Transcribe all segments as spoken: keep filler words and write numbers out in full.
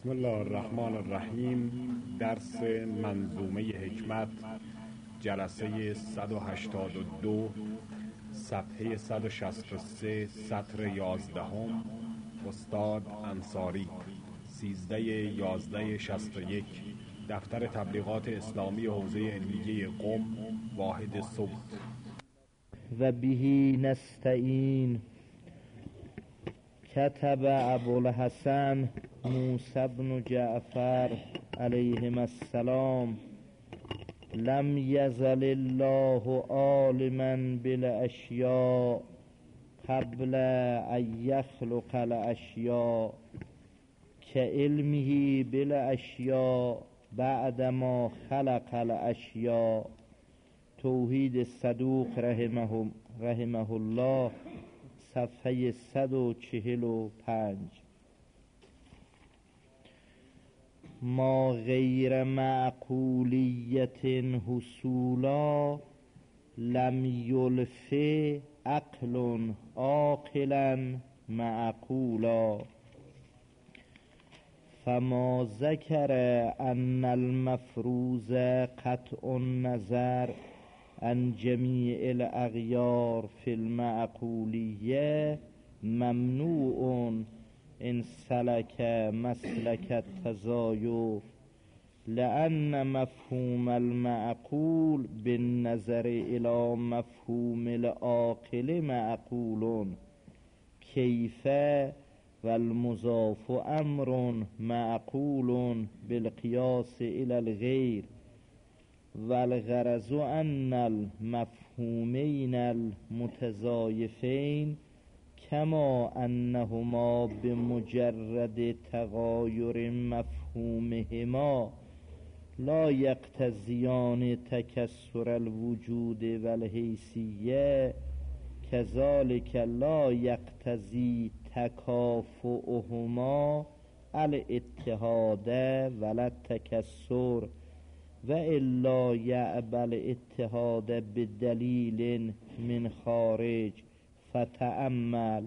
بسم الله الرحمن الرحیم. درس منظومه حکمت، جلسه صد و هشتاد و دو، صفحه صد و شصت و سه، سطر یازدهم. استاد انصاری، سیزده یازده شصت و یک، دفتر تبلیغات اسلامی حوزه علمیه قم، واحد صوت. و بهی نستعین. کتب ابوالحسن موسی بن جعفر علیهم السلام: لم یزل الله عالما بالاشیاء قبل ان یخلق الاشیاء کعلمه بالاشیاء بعد ما خلق الاشیاء. توحید صدوق رحمه, رحمه الله، صفحه صد و چهل و پنج. ما غیر معقولیت حصولا لم یلفه عقل عاقلا معقولا. فما ذکر ان المفروض قطع النظر عن جمیع الاغیار فی المعقولیه ممنوع ان سلک مسلک التزایف، لأن مفهوم المعقول بالنظر الى مفهوم العاقل معقول. کیف والمضاف امر معقول بالقیاس الى الغیر، والغرض ان المفهومین المتزایفین کما انهما بمجرد تغایر مفهومهما لا یقتضیان تکسر الوجود والحیثیه، کذالک لا یقتضی تکافؤهما الاتحاد ولا التکسر، و الا یأبی الاتحاد بدلیل من خارج. فتأمل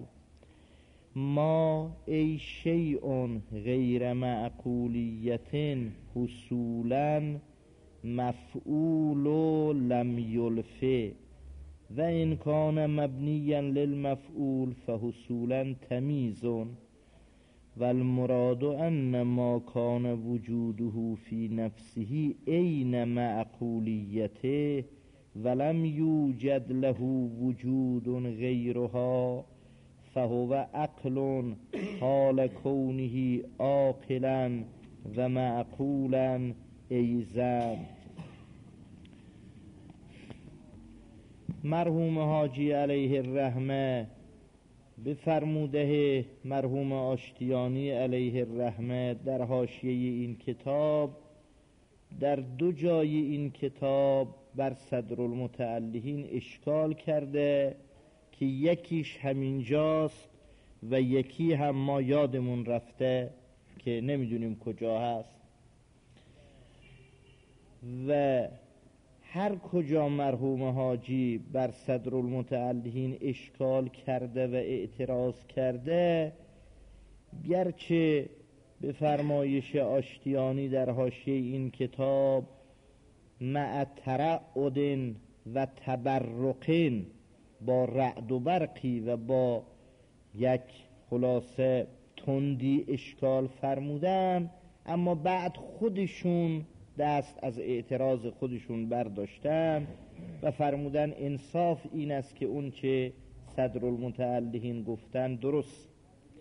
ما ای شیء غیر معقولیت حصولا مفعول لم یلفه، و ان کان مبنیا للمفعول فحصولا تمیز، والمراد ان ما کان وجوده فی نفسه عین معقولیته ولم یوجد له وجود غیرها فهو عقل حال کونه عاقلا و معقولا ایضا. مرحوم حاجی علیه الرحمه به فرموده مرحوم آشتیانی علیه الرحمه در حاشیه این کتاب، در دو جای این کتاب بر صدرالمتعلقین اشکال کرده که یکیش همینجاست و یکی هم ما یادمون رفته که نمیدونیم کجا هست. و هر کجا مرحوم حاجی بر صدرالمتعلقین اشکال کرده و اعتراض کرده، گرچه به فرمایش آشتیانی در حاشیه این کتاب مع ترعد و تبرق، با رعد و برقی و با یک خلاصه تندی اشکال فرمودن، اما بعد خودشون دست از اعتراض خودشون برداشتن و فرمودن انصاف این است که اون چه صدرالمتعلقین گفتن درست.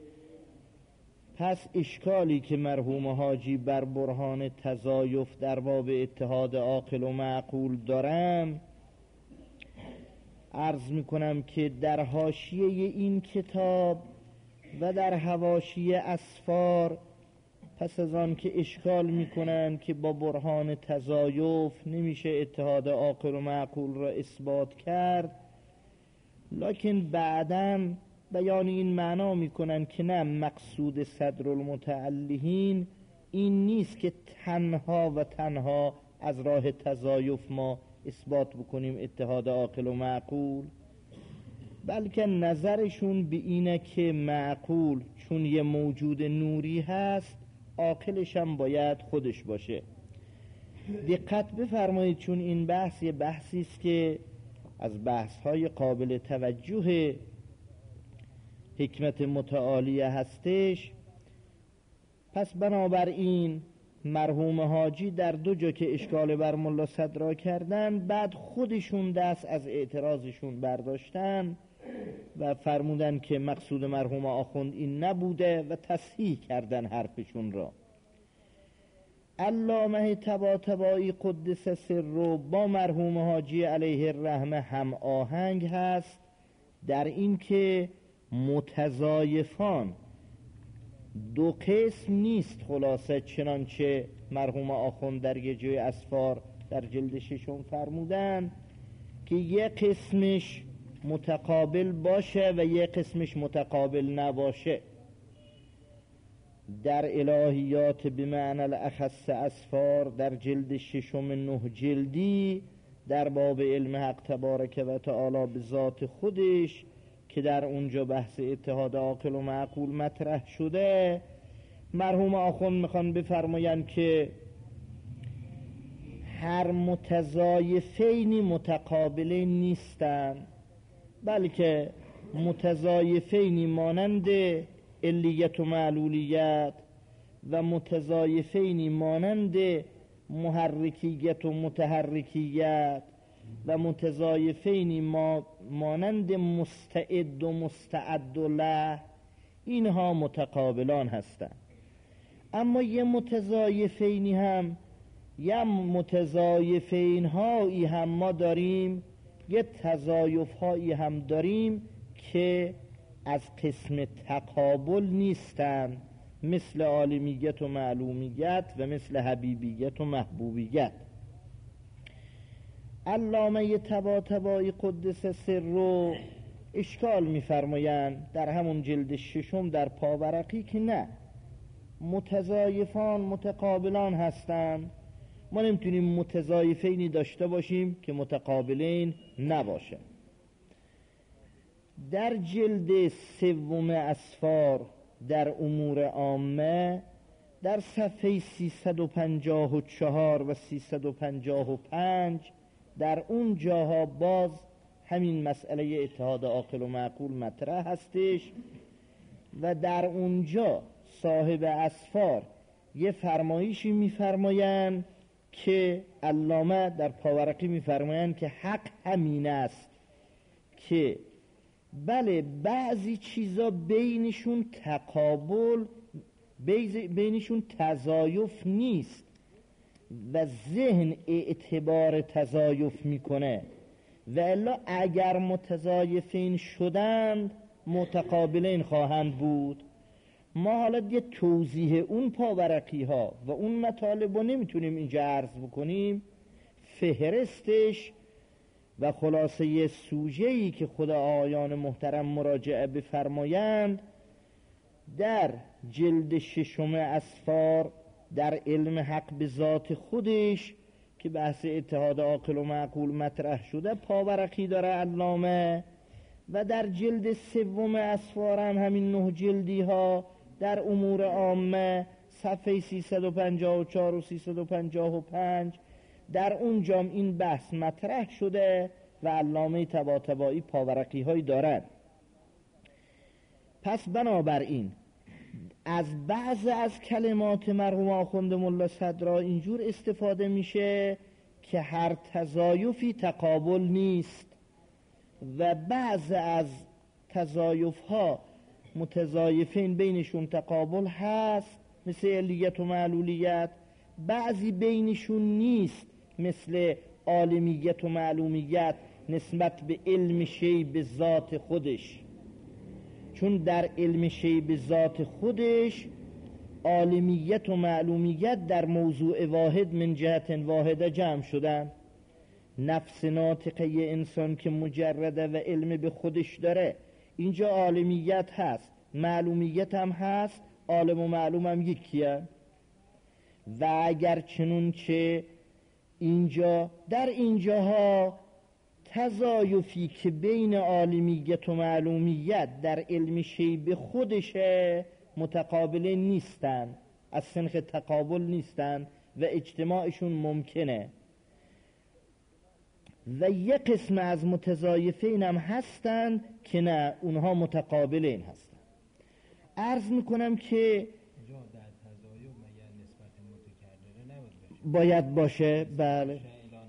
پس اشکالی که مرحوم حاجی بر برهان تزایف در باب اتحاد عاقل و معقول دارم، عرض میکنم که در حاشیه این کتاب و در حواشی اسفار پس از آن که اشکال میکنن که با برهان تزایف نمیشه اتحاد عاقل و معقول را اثبات کرد، لکن بعداً بیان این معنا میکنن که نه، مقصود صدرالمتعلقین این نیست که تنها و تنها از راه تزایف ما اثبات بکنیم اتحاد عاقل و معقول، بلکه نظرشون به اینه که معقول چون یه موجود نوری هست عاقلش هم باید خودش باشه. دقت بفرمایید، چون این بحث یه بحثی است که از بحث‌های قابل توجه حکمت متعالیه هستش. پس بنابراین مرحوم حاجی در دو جا که اشکال بر ملا صدرا کردن، بعد خودشون دست از اعتراضشون برداشتن و فرمودن که مقصود مرحوم آخوند این نبوده و تصحیح کردن حرفشون را. علامه طباطبایی قدس سر با مرحوم حاجی علیه الرحمه هم آهنگ هست در این که متضایفان دو قسم نیست. خلاصه چنانچه مرحوم آخوند در یه جای اسفار در جلد ششم فرمودن که یه قسمش متقابل باشه و یه قسمش متقابل نباشه. در الهیات بمعنی الاخص اسفار در جلد ششم نه جلدی در باب علم حق تبارک و تعالی به ذات خودش که در اونجا بحث اتحاد عاقل و معقول مطرح شده، مرحوم آخوند میخوان بفرماین که هر متضایفینی متقابلین نیستن، بلکه متضایفینی مانند علیت و معلولیت و متضایفینی مانند محرکیت و متحرکیت و متضایفینی ما مانند مستعد و مستعد له، اینها متقابلان هستند. اما یه متضایفینی هم یه متضایفین هایی هم ما داریم، یه تضایف هایی هم داریم که از قسم تقابل نیستن، مثل عالمیت و معلومیت و مثل حبیبیت و محبوبیت. علامه طباطبایی قدس سر رو اشکال می‌فرمایند در همون جلد ششم در پاورقی که نه، متضایفان متقابلان هستند. ما نمیتونیم متضایفینی داشته باشیم که متقابلین نباشه. در جلد سوم اسفار در امور عامه در صفحه سیصد و پنجاه و چهار و سیصد و پنجاه و پنج در اون جاها باز همین مسئله اتحاد عاقل و معقول مطرح هستش و در اونجا صاحب اسفار یه فرمایشی میفرمایند که علامه در پاورقی میفرمایند که حق همین است که بله بعضی چیزا بینشون تقابل بینشون تضایف نیست و ذهن اعتبار تضایف میکنه، و الا اگر متضایفین شدند متقابلین خواهند بود. ما حالا یه توضیح اون پاورقی ها و اون مطالب رو نمیتونیم اینجا عرض بکنیم. فهرستش و خلاصه سوژه‌ای که خدا آیان محترم مراجعه بفرمایند در جلد ششم اسفار در علم حق به ذات خودش که بحث اتحاد عاقل و معقول مطرح شده پاورقی داره علامه، و در جلد سوم اسفار هم همین نه جلدی ها در امور عامه صفحه سیصد و پنجاه و چهار و سیصد و پنجاه و پنج در اونجا این بحث مطرح شده و علامه طباطبایی پاورقی هایی دارد. پس بنابراین از بعض از کلمات مرحوم آخوند ملا صدرا اینجور استفاده میشه که هر تضایفی تقابل نیست و بعض از تضایف ها متضایفین بینشون تقابل هست مثل علیت و معلولیت، بعضی بینشون نیست مثل عالمیت و معلومیت نسبت به علم شی به ذات خودش، چون در علم شی به ذات خودش عالمیت و معلومیت در موضوع واحد من جهت واحده جمع شدن. نفس ناطقه انسان که مجرده و علم به خودش داره اینجا عالمیت هست، معلومیت هم هست، عالم و معلوم هم یکیه. و اگر چنون که اینجا در اینجاها تضایفی که بین عالمیت و معلومیت در علم شی به خودشه متقابل نیستن، از سنخ تقابل نیستن و اجتماعشون ممکنه. و یک قسم از متضایفین هم هستن که نه، اونها متقابلین هستن. عرض میکنم که باید باشه. بله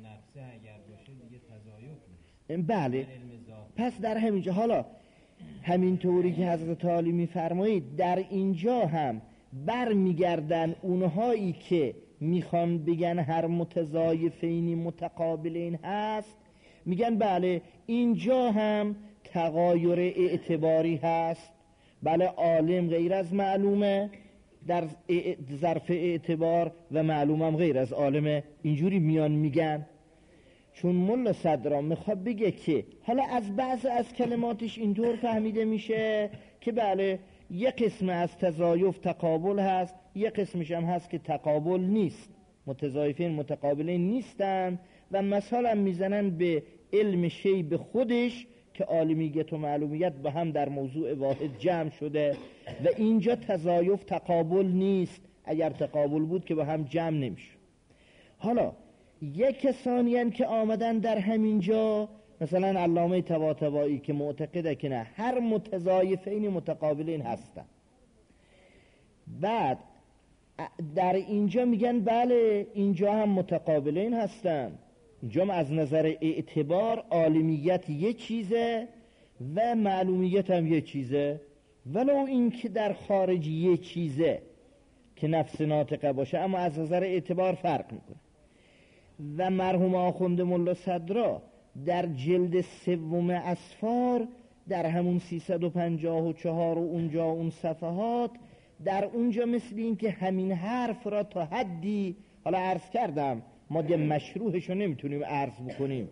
بله. پس در همینجا، حالا همینطوری که حضرت عالی میفرمایید، در اینجا هم بر میگردن اونهایی که میخوان بگن هر متضایفینی متقابلین هست، میگن بله اینجا هم تغایر اعتباری هست. بله عالم غیر از معلومه در ظرف اعتبار و معلومم غیر از عالمه. اینجوری میان میگن، چون ملا صدرا میخواد بگه که حالا از بعض از کلماتش اینطور فهمیده میشه که بله یک قسم از تضایف تقابل هست، یک قسمش هم هست که تقابل نیست، متضایفین متقابلین نیستن. و مثلا میزنن به علم شی به خودش که عالمیت و معلومیت با هم در موضوع واحد جمع شده و اینجا تضایف تقابل نیست، اگر تقابل بود که با هم جمع نمیشه. حالا یک کسانی هستند که آمدن در همینجا، مثلا علامه طباطبایی که معتقده که نه، هر متضایفین متقابلین هستن. بعد در اینجا میگن بله اینجا هم متقابلین هستن، اینجا از نظر اعتبار عالمیت یه چیزه و معلومیت هم یه چیزه، ولو این که در خارج یه چیزه که نفس ناطقه باشه، اما از نظر اعتبار فرق میکنه. و مرحوم آخوند ملا صدرا در جلد سوم اسفار در همون سیصد و پنجاه و چهار و اونجا اون صفحات، در اونجا مثل این که همین حرف را تا حدی، حالا عرض کردم ما دیگه مشروحش رو نمیتونیم عرض بکنیم،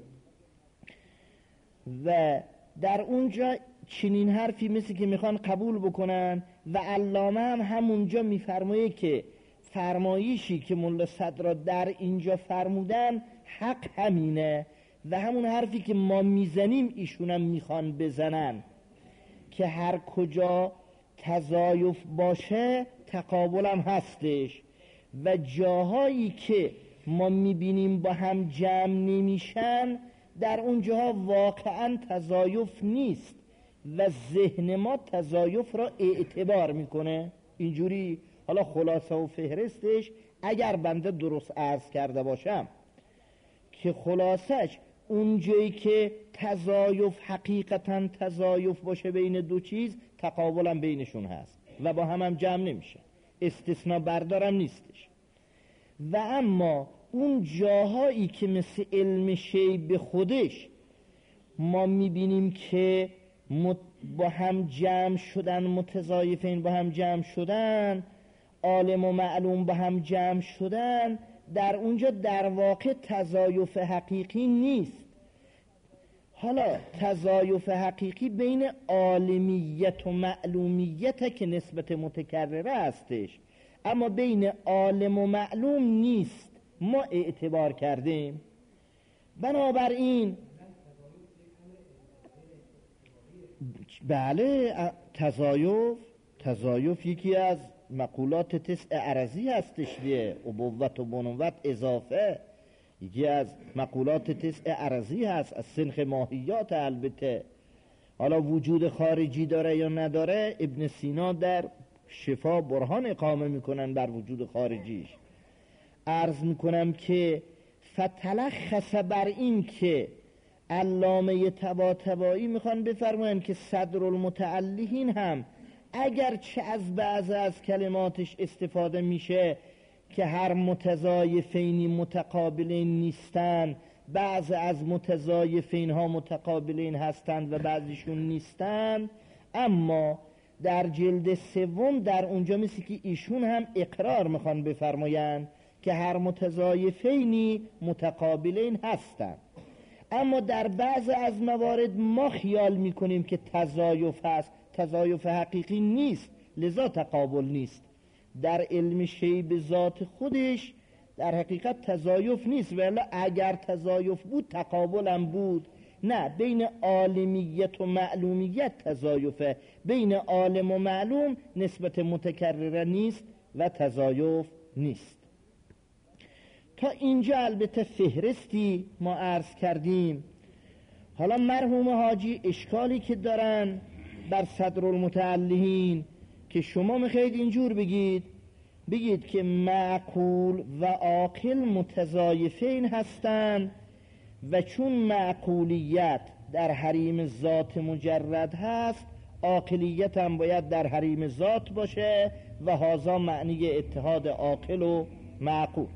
و در اونجا چنین حرفی مثل که میخوان قبول بکنن. و علامه هم همونجا میفرمایه که فرمایشی که ملا صدرا در اینجا فرمودن حق همینه و همون حرفی که ما میزنیم ایشون هم میخوان بزنن، که هر کجا تضایف باشه تقابل هم هستش و جاهایی که ما میبینیم با هم جمع نمیشن در اون جاها واقعا تضایف نیست و ذهن ما تضایف را اعتبار میکنه. اینجوری حالا خلاصه و فهرستش اگر بنده درست عرض کرده باشم که خلاصش اون جایی که تضایف حقیقتا تضایف باشه بین دو چیز، تقابل هم بینشون هست و با هم هم جمع نمیشه، استثناء بردارم نیستش. و اما اون جاهایی که مثل علم شی به خودش ما میبینیم که با هم جمع شدن، متضایفین با هم جمع شدن، عالم و معلوم با هم جمع شدن، در اونجا در واقع تضایف حقیقی نیست. حالا تضایف حقیقی بین عالمیت و معلومیت که نسبت متکرره هستش، اما بین عالم و معلوم نیست، ما اعتبار کردیم. بنابراین بله تضایف تضایف یکی از مقولات تسع عرضی هستش دیگه، ابوت و بنوت اضافه یکی از مقولات تسع عرضی هست از سنخ ماهیات. البته حالا وجود خارجی داره یا نداره، ابن سینا در شفا برهان اقامه میکنن بر وجود خارجیش. عرض میکنم که فتلخص بر این که علامه طباطبایی میخوان بفرمایند که صدر المتعلهین هم اگرچه از بعض از کلماتش استفاده میشه که هر متضایفینی متقابلین نیستن، بعض از متضایفین ها متقابلین هستند و بعضیشون نیستن، اما در جلد سوم در اونجا مثل که ایشون هم اقرار میخوان بفرمایند که هر متضایفینی متقابلین هستند، اما در بعض از موارد ما خیال میکنیم که تضایف هست، تضایف حقیقی نیست، لذا تقابل نیست. در علم شی به ذات خودش در حقیقت تضایف نیست، ولی اگر تضایف بود تقابل هم بود. نه، بین عالمیت و معلومیت تضایفه، بین عالم و معلوم نسبت متکرره نیست و تزایف نیست. تا اینجا البته فهرستی ما عرض کردیم. حالا مرحوم حاجی اشکالی که دارن بر صدرالمتعلهین که شما میخواید اینجور بگید بگید که معقول و عاقل متضایفین هستند و چون معقولیت در حریم ذات مجرد هست، عاقلیت هم باید در حریم ذات باشه و هذا معنی اتحاد عاقل و معقول.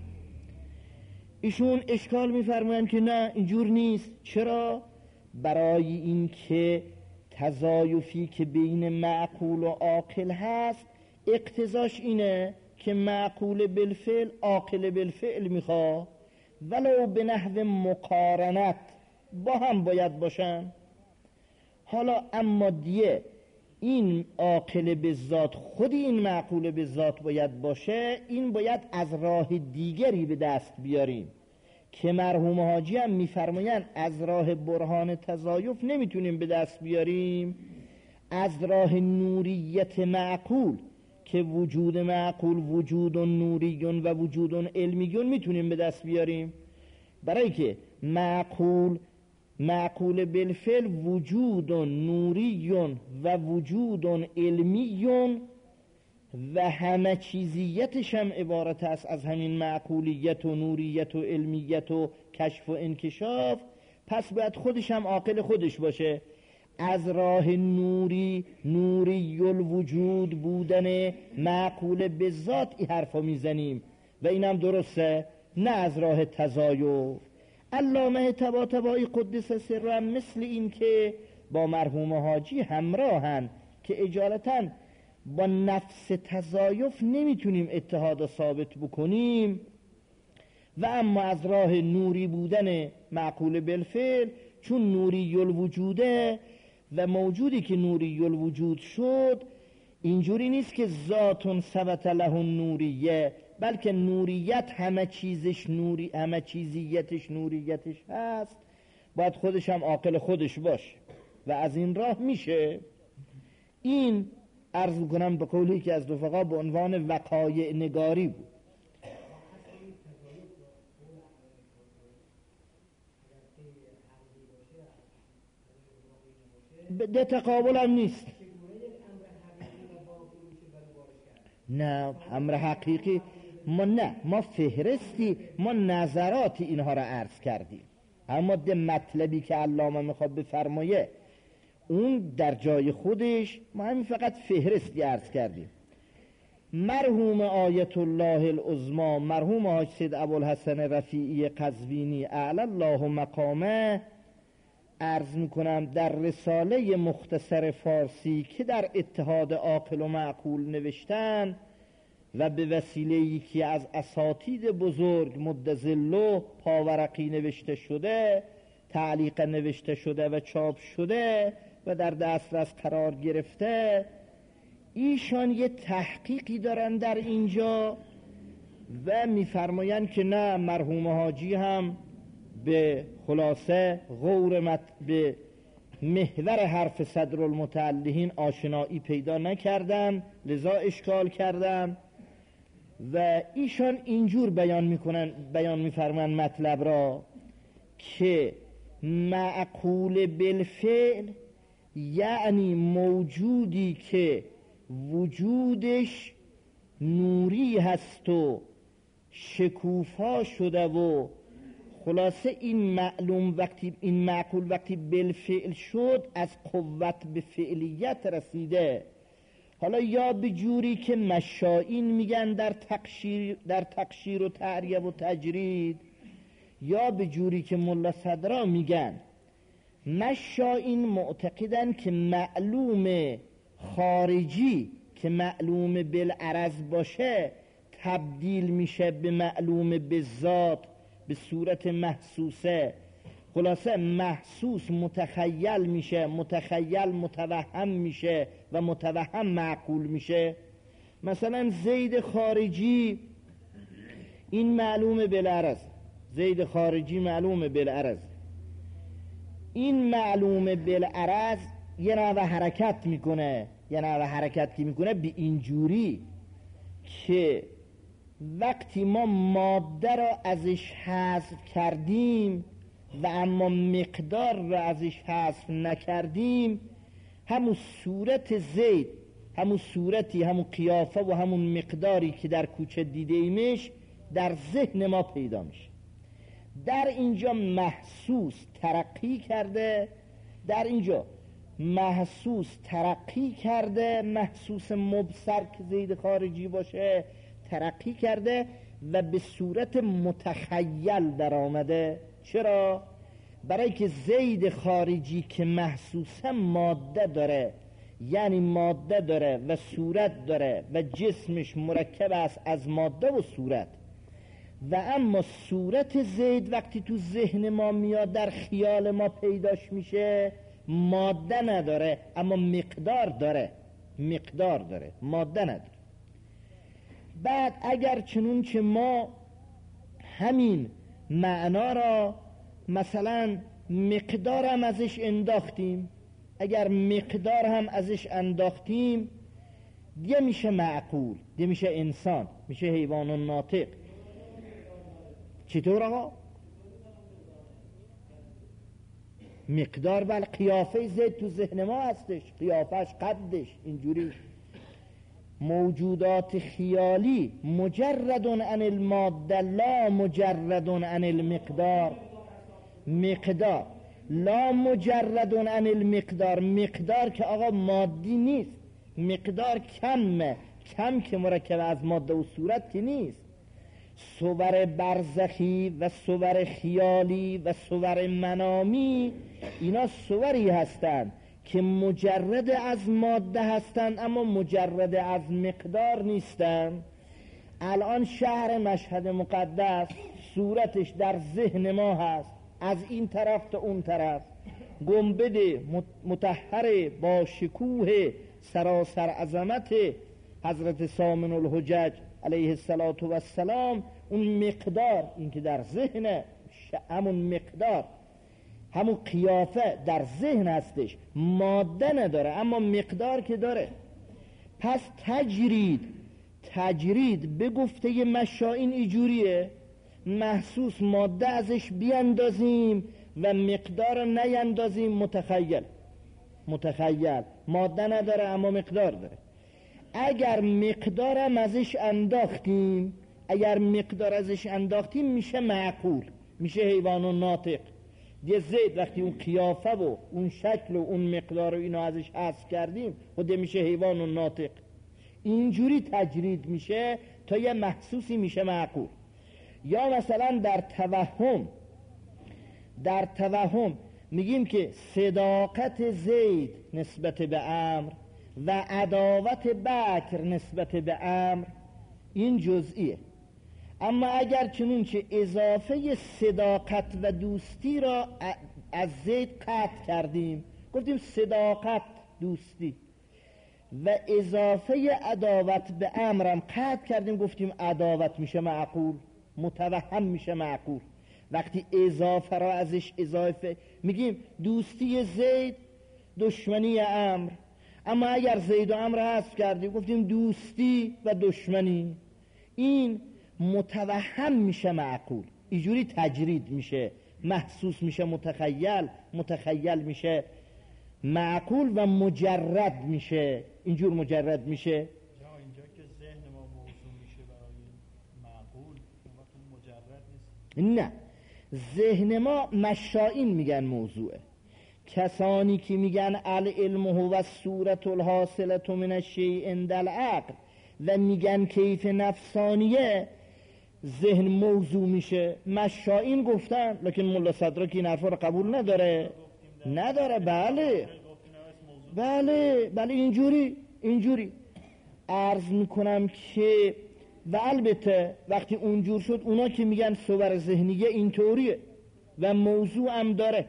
ایشون اشکال میفرمایند که نه اینجور نیست. چرا؟ برای این که تضایفی که بین معقول و عاقل هست اقتضاش اینه که معقول بالفعل عاقل بالفعل میخواه، ولو به نحو مقارنت با هم باید باشن. حالا اما دیه این عاقل به ذات خود این معقول به ذات باید باشه، این باید از راه دیگری به دست بیاریم که مرحوم حاجی هم میفرمایند از راه برهان تضایف نمیتونیم به دست بیاریم، از راه نوریت معقول که وجود معقول وجود نوریون و وجود علمیون میتونیم به دست بیاریم. برای که معقول معقول بالفعل وجود نوریون و وجود علمیون و همه چیزیتش هم عبارت است از همین معقولیت و نوریت و علمیت و کشف و انکشاف، پس باید خودش هم عاقل خودش باشه. از راه نوری نوری الوجود بودن معقول به ذات این حرفا میزنیم و اینم درسته، نه از راه تزایف. علامه طباطبایی قدس سره هم مثل این که با مرحوم حاجی همراهن که اجالتاً با نفس تزایف نمیتونیم اتحاد ثابت بکنیم و اما از راه نوری بودن معقول بالفعل، چون نوری الوجوده و موجودی که نوری الوجود شد اینجوری نیست که ذاتون ثبت له نوریه، بلکه نوریت همه چیزش نوری همه چیزیتش نوریتش هست، باید خودش هم عاقل خودش باشه و از این راه میشه. این عرض میکنم به قولی که از رفقا به عنوان وقایع نگاری بود. ده تقابل هم نیست. نه امر حقیقی ما نه ما فهرستی ما نظرات اینها را عرض کردیم، اما ده مطلبی که علامه میخواد بفرمایه اون در جای خودش ما همین فقط فهرستی عرض کردیم. مرحوم آیت الله العظما مرحوم حاج سید ابوالحسن رفیعی قزوینی اعلی الله مقامه عرض میکنم در رساله مختصر فارسی که در اتحاد عاقل و معقول نوشتن و به وسیله یکی از اساتید بزرگ مدظله پاورقی نوشته شده، تعلیق نوشته شده و چاپ شده و در دسترس قرار گرفته، ایشان یه تحقیقی دارن در اینجا و میفرمایند که نه مرحوم حاجی هم به خلاصه غور مت به محور حرف صدرالمتعلهین آشنایی پیدا نکردن، لذا اشکال کردن و ایشان اینجور بیان میکنن بیان میفرمان مطلب را که معقول بالفعل یعنی موجودی که وجودش نوری هست و شکوفا شده و خلاصه این معلوم وقتی این معقول وقتی بالفعل شد از قوت به فعلیت رسیده. حالا یا به جوری که مشائین میگن در تقشیر در تقشیر و تعریه و تجرید، یا به جوری که ملا صدرا میگن. مشائین معتقدن که معلوم خارجی که معلوم بالعرض باشه تبدیل میشه به معلوم بالذات به صورت محسوسه، خلاصه محسوس متخیل میشه، متخیل متوهم میشه و متوهم معقول میشه. مثلا زید خارجی این معلوم بالعرض، زید خارجی معلوم بالعرض، این معلوم بالعرض یه نوع حرکت میکنه، یه نوع حرکت که میکنه به اینجوری که وقتی ما ماده را ازش حذف کردیم و اما مقدار را ازش حذف نکردیم، همون صورت زید، همون صورتی، همون قیافه و همون مقداری که در کوچه دیده ایمش در ذهن ما پیدا میشه. در اینجا محسوس ترقی کرده، در اینجا محسوس ترقی کرده، محسوس مبصر که زید خارجی باشه ترقی کرده و به صورت متخیل در آمده. چرا؟ برای که زید خارجی که محسوسه ماده داره، یعنی ماده داره و صورت داره و جسمش مرکب است از ماده و صورت، و اما صورت زید وقتی تو ذهن ما میاد، در خیال ما پیداش میشه، ماده نداره اما مقدار داره، مقدار داره، ماده نداره. بعد اگر چنون که ما همین معنا را مثلا مقدار هم ازش انداختیم، اگر مقدار هم ازش انداختیم دیگه میشه معقول، دیگه میشه انسان، میشه حیوان و ناطق. چطور آقا؟ مقدار بل قیافه زید تو ذهن ما هستش، قیافش، قدش اینجوری. موجودات خیالی مجرد عن الماده لا مجرد عن المقدار، مقدار لا مجرد عن المقدار، مقدار که آقا مادی نیست، مقدار کمه، کم که مرکب از ماده و صورت که نیست. صور برزخی و صور خیالی و صور منامی، اینا صوری هستند که مجرد از ماده هستند اما مجرد از مقدار نیستند. الان شهر مشهد مقدس صورتش در ذهن ما هست، از این طرف تا اون طرف، گنبد مطهر با شکوه سراسر عظمت حضرت سامن الحجج علیه الصلاة و السلام، اون مقدار، این که در ذهن، همون مقدار، همون قیافه در ذهن هستش، ماده نداره اما مقدار که داره. پس تجرید، تجرید به گفته مشائین ایجوریه، محسوس ماده ازش بیاندازیم و مقدار نیندازیم، متخیل، متخیل ماده نداره اما مقدار داره. اگر مقدارم ازش انداختیم، اگر مقدار ازش انداختیم میشه معقول، میشه حیوان و ناطق. یه زید وقتی اون قیافه و اون شکل و اون مقدار و اینو ازش حذف کردیم خود میشه حیوان و ناطق. اینجوری تجرید میشه تا یه محسوسی میشه معقول. یا مثلا در توهم، در توهم میگیم که صداقت زید نسبت به امر و عداوت بکر نسبت به امر این جزئیه. اما اگر چنون که اضافه صداقت و دوستی را از زید قطع کردیم، گفتیم صداقت دوستی، و اضافه عداوت به امرم قطع کردیم، گفتیم عداوت میشه معقول، متوهم میشه معقول. وقتی اضافه را ازش اضافه میگیم دوستی زید دشمنی امر، اما اگر زید و امر حذف کردیم گفتیم دوستی و دشمنی، این متوهم میشه معقول. اینجوری تجرید میشه، محسوس میشه متخیل، متخیل میشه معقول و مجرد میشه. اینجور مجرد میشه. اینجا که ذهن ما موضوع میشه برای معقول، اون مجرد نیست. نه، ذهن ما مشائین میگن موضوعه. کسانی که میگن العلم هو الصورة الحاصلة من الشیء عند العقل و میگن کیف نفسانیه، ذهن موضوع میشه. مشائین گفتن، لکن ملا صدراک این حرفا رو قبول نداره. نداره. بله بله بله اینجوری اینجوری عرض میکنم که و البته وقتی اونجور شد، اونا که میگن صور ذهنیه اینطوریه و موضوع هم داره،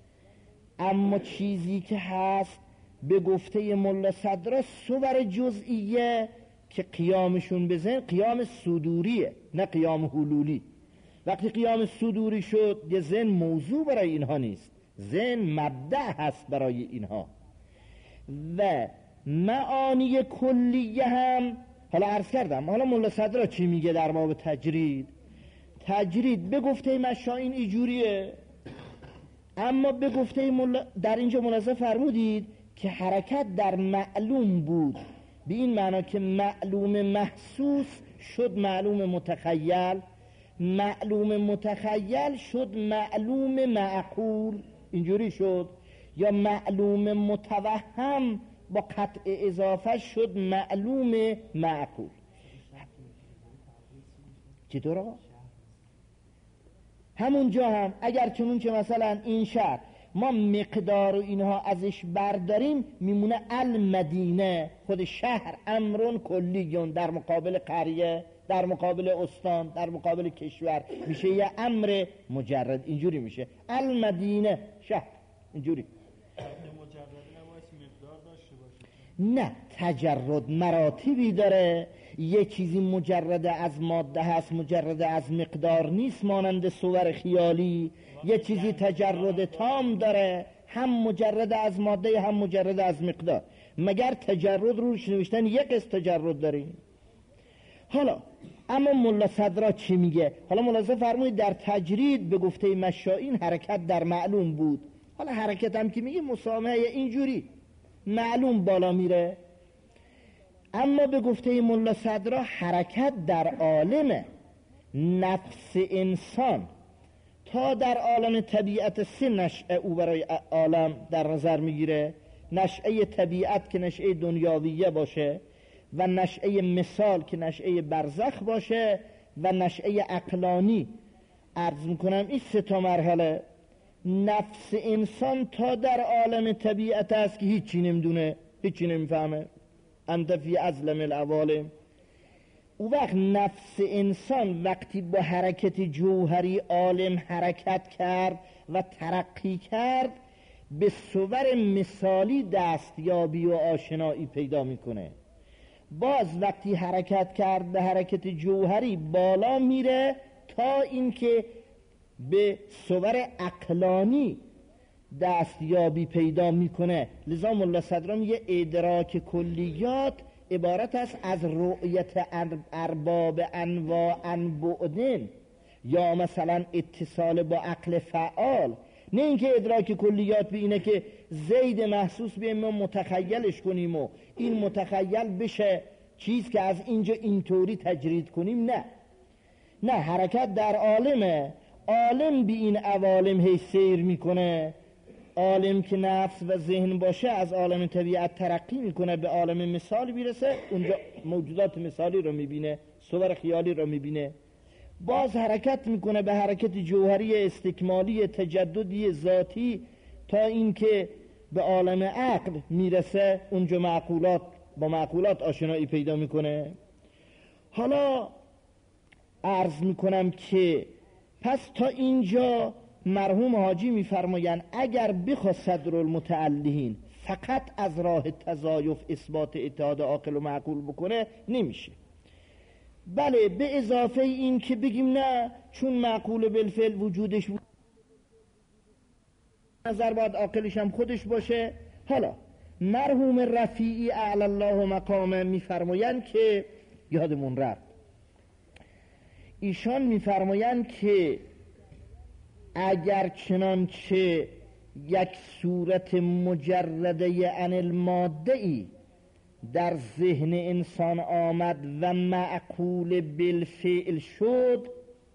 اما چیزی که هست به گفته ملا صدرا صور جزئیه که قیامشون به ذهن قیام صدوریه، نه قیام حلولی. وقتی قیام صدوری شد، یه ذهن موضوع برای اینها نیست، ذهن مبدأ هست برای اینها. و معانی کلیه هم حالا عرض کردم. حالا ملا صدرا چی میگه در باب تجرید؟ تجرید به گفته مشائین اینجوریه، اما به گفته ملا در اینجا ملاحظه فرمودید که حرکت در معلوم بود، به این معنا که معلوم محسوس شد معلوم متخیل، معلوم متخیل شد معلوم معقول، اینجوری شد، یا معلوم متوهم با قطع اضافه شد معلوم معقول. چطور آقا؟ همونجا هم اگر چنون که مثلا این شهر ما مقدار و اینها ازش برداریم میمونه المدینه، خود شهر امرون کلیون در مقابل قریه، در مقابل استان، در مقابل کشور میشه یه امر مجرد، اینجوری میشه المدینه شهر، اینجوری. نه، تجرد مراتبی داره، یه چیزی مجرد از ماده هست مجرد از مقدار نیست، مانند صور خیالی. یه چیزی تجرد تام داره، هم مجرد از ماده هم مجرد از مقدار. مگر تجرد روش نوشتن یک قسم تجرد داریم؟ حالا اما ملا صدرا چی میگه؟ حالا ملاحظه فرمایید در تجرید به گفته مشائین حرکت در معلوم بود. حالا حرکت هم که میگه مسامحه اینجوری معلوم بالا میره، اما به گفته ملا صدرا حرکت در عالم نفس انسان تا در عالم طبیعت سه نشأه او برای عالم در نظر میگیره. نشأه طبیعت که نشأه دنیاویه باشه، و نشأه مثال که نشأه برزخ باشه، و نشأه عقلانی. عرض میکنم این سه تا مرحله. نفس انسان تا در عالم طبیعت است که هیچی نمیدونه، هیچی نمیفهمه، انت فی ازلم العوالم. او وقت نفس انسان وقتی با حرکت جوهری عالم حرکت کرد و ترقی کرد، به صور مثالی دستیابی و آشنایی پیدا میکنه. باز وقتی حرکت کرد به حرکت جوهری بالا میره تا اینکه به صور عقلانی دستیابی پیدا میکنه. لذا ملا صدرا میگه ادراک کلیات عبارت است از رؤیت ارباب انواع بعدن، یا مثلا اتصال با عقل فعال. نه اینکه ادراک کلیات به اینه که زید محسوس بیاییم ما متخیلش کنیم و این متخیل بشه چیز که از اینجا اینطوری تجرید کنیم. نه نه، حرکت در عالمه. عالم به این عوالم هی سیر میکنه. عالم که نفس و ذهن باشه از عالم طبیعت ترقی میکنه، به عالم مثال بیرسه، اونجا موجودات مثالی رو میبینه، صور خیالی رو میبینه. باز حرکت میکنه به حرکت جوهری استکمالی تجددی ذاتی تا اینکه به عالم عقل میرسه، اونجا معقولات با معقولات آشنایی پیدا میکنه. حالا عرض میکنم که پس تا اینجا مرحوم حاجی میفرمایند اگر بخواد صدرالمتعلهین فقط از راه تضایف اثبات اتحاد عاقل و معقول بکنه نمیشه. بله، به اضافه این که بگیم نه چون معقول بالفعل وجودش بود نظر باید عاقلش هم خودش باشه. حالا مرحوم رفیعی اعلی الله مقامه میفرمایند که یادمون رفت، ایشان میفرمایند که اگر چنانچه یک صورت مجرده عن الماده ای در ذهن انسان آمد و معقول بالفعل شد،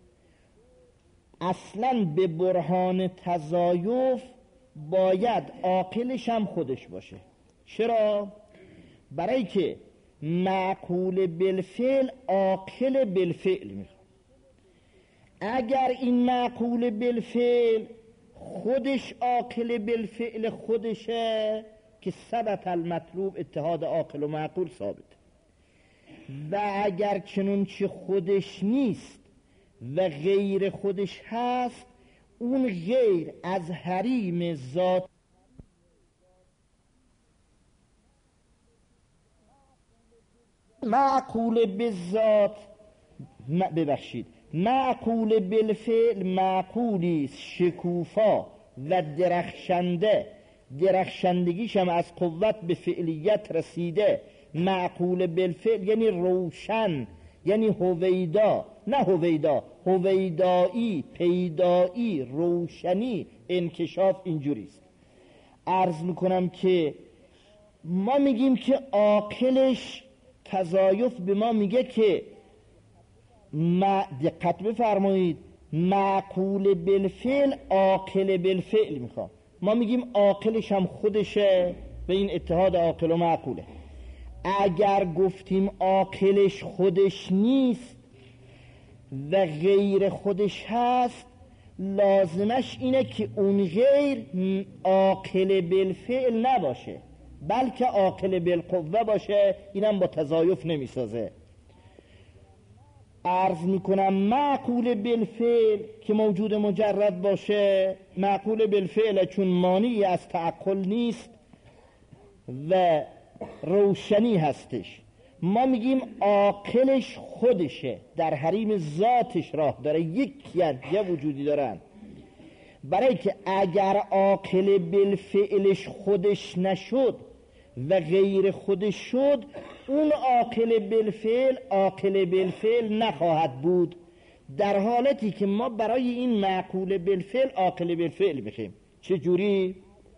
اصلا به برهان تضایف باید عاقلش هم خودش باشه. چرا؟ برای که معقول بالفعل عاقل بالفعل میخواد. اگر این معقول بالفعل خودش عاقل بالفعل خودشه که ثبت المطلوب اتحاد عاقل و معقول ثابت، و اگر چنون چه خودش نیست و غیر خودش هست، اون غیر از حریم ذات معقول بالذات ببخشید معقول بالفعل معقولی شکوفا و درخشنده، درخشندگیش هم از قوت به فعلیت رسیده معقول بالفعل یعنی روشن، یعنی هویدا، نه هویدا، هویدایی، پیدایی، روشنی، انکشاف، اینجوریست. عرض میکنم که ما میگیم که عاقلش تزایف به ما میگه که ما دقت بفرمایید، معقول بالفعل عاقل بالفعل میخوام. ما میگیم عاقلش هم خودشه و این اتحاد عاقل و معقوله. اگر گفتیم عاقلش خودش نیست و غیر خودش هست، لازمش اینه که اون غیر عاقل بالفعل نباشه بلکه عاقل بالقوه باشه. اینم با تزایف نمیسازه. عرض میکنم معقول بالفعل که موجود مجرد باشه، معقول بالفعل چون مانعی از تعقل نیست و روشنی هستش. ما میگیم عاقلش خودشه، در حریم ذاتش راه داره، یکی هست، یه وجودی دارن. برای که اگر عاقل بالفعلش خودش نشد و غیر خودش شد، اون عاقل بالفعل عاقل بالفعل نخواهد بود، در حالتی که ما برای این معقول بالفعل عاقل بالفعل بخیم. چجوری؟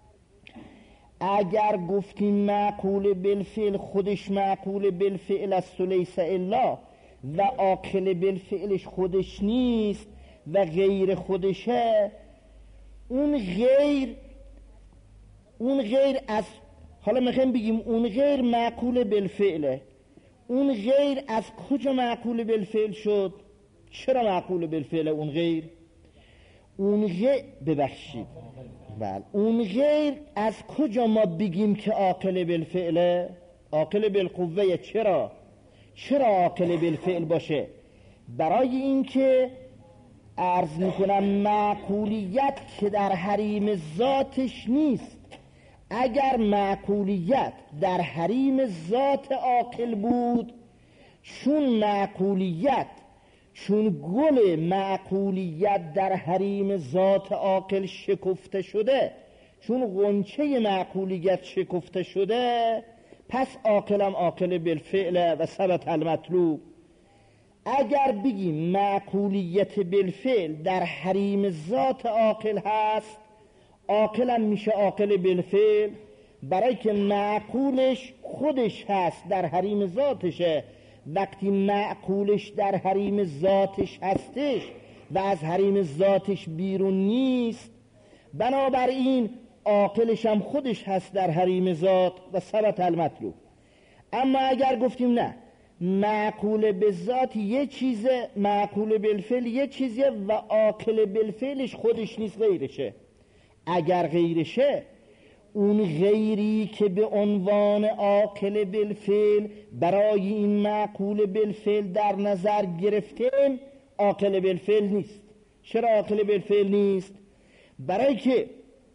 اگر گفتیم معقول بالفعل خودش معقول بالفعل است و لیس الا، و عاقل بالفعلش خودش نیست و غیر خودشه، اون غیر اون غیر از حالا میخوایم بگیم اون غیر معقول بالفعله. اون غیر از کجا معقول بالفعل شد؟ چرا معقول بالفعله اون غیر؟ اون غیر ببخشید بله اون غیر از کجا ما بگیم که عاقل بالفعله؟ عاقل بالقوه. چرا؟ چرا عاقل بالفعل باشه؟ برای اینکه عرض میکنم معقولیت که در حریم ذاتش نیست. اگر معقولیت در حریم ذات عاقل بود، چون معقولیت چون گل معقولیت در حریم ذات عاقل شکفته شده، چون غنچه معقولیت شکفته شده، پس عاقلم عاقل بالفعل و ثبت المطلوب. اگر بگیم معقولیت بالفعل در حریم ذات عاقل هست، عاقلم میشه عاقل بالفعل، برای که معقولش خودش هست، در حریم ذاتشه. وقتی معقولش در حریم ذاتش هستش و از حریم ذاتش بیرون نیست، بنابراین عاقلش هم خودش هست در حریم ذات و ثبت المطلوب. اما اگر گفتیم نه، معقول به ذات یه چیزه، معقول بالفعل یه چیزه و عاقل بالفعلش خودش نیست، غیرشه. اگر غیرشه، اون غیری که به عنوان عاقل بالفعل برای این معقول بالفعل در نظر گرفتیم، عاقل بالفعل نیست. چرا عاقل بالفعل نیست؟ برای که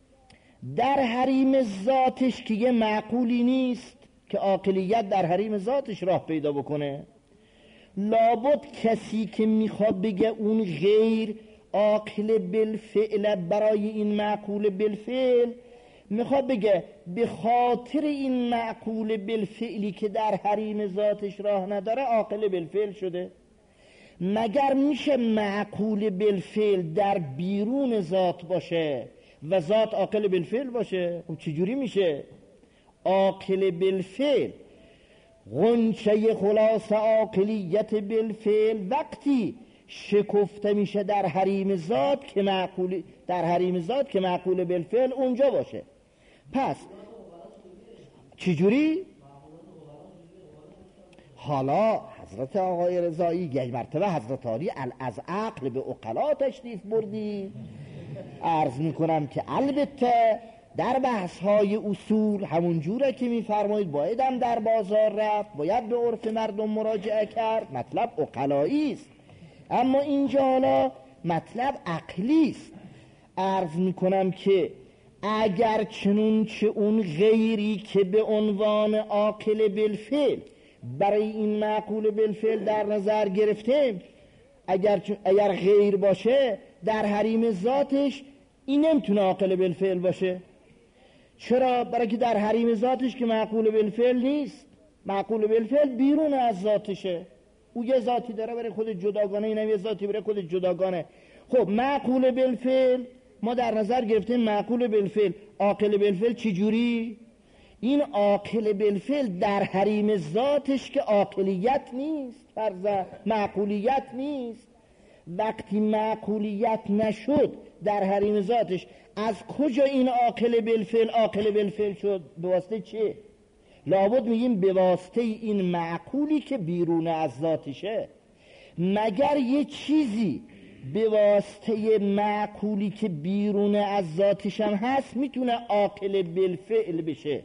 در حریم ذاتش که یه معقولی نیست که عاقلیت در حریم ذاتش راه پیدا بکنه. لابد کسی که میخواد بگه اون غیر عاقل بالفعل برای این معقول بالفعل، میخواد بگه به خاطر این معقول بالفعلی که در حریم ذاتش راه نداره عاقل بالفعل شده. مگر میشه معقول بالفعل در بیرون ذات باشه و ذات عاقل بالفعل باشه؟ خب چجوری میشه؟ عاقل بالفعل، غنچه خلاص عاقلیت بالفعل وقتی شکفته میشه در حریم ذات که معقول در حریم ذات که معقول بالفعل اونجا باشه. پس چجوری؟ حالا حضرت آقای رضایی یک مرتبه حضرت عالی از عقل به عقلا تشریف بردی. عرض میکنم که البته در بحث های اصول همون جوره که میفرمایید باید هم در بازار رفت، باید به عرف مردم مراجعه کرد، مطلب عقلایی است. اما اینجا حالا مطلب عقلی است. عرض میکنم که اگر چنون چه اون غیری که به عنوان عاقل بالفعل برای این معقول بالفعل در نظر گرفتیم، اگر اگر غیر باشه در حریم ذاتش، این نمیتونه عاقل بالفعل باشه. چرا؟ برای که در حریم ذاتش که معقول بالفعل نیست. معقول بالفعل بیرون از ذاتشه، او یه ذاتی داره برای خود جداگانه، اینم یه ذاتی برای خود جداگانه. خب معقول بالفعل ما در نظر گرفتیم، معقول بالفعل عاقل بالفعل چی جوری؟ این عاقل بالفعل در حریم ذاتش که عاقلیت نیست، فرض معقولیت نیست. وقتی معقولیت نشد در حریم ذاتش، از کجا این عاقل بالفعل عاقل بالفعل شد؟ به واسطه چه؟ لابد میگیم به واسطه این معقولی که بیرون از ذاتشه. مگر یه چیزی به واسطه معقولی که بیرون از ذاتش هم هست میتونه عاقل بالفعل بشه؟